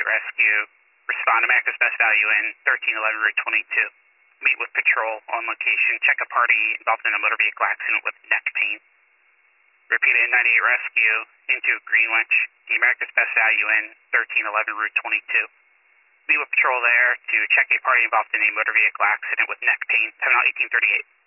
rescue. Respond to America's Best Value in 1311 Route 22. Meet with patrol on location. Check a party involved in a motor vehicle accident with neck pain. Repeat it, 98 Rescue into Greenwich. The America's Best Value in 1311 Route 22. Meet with patrol there to check a party involved in a motor vehicle accident with neck pain. 7 out 1838.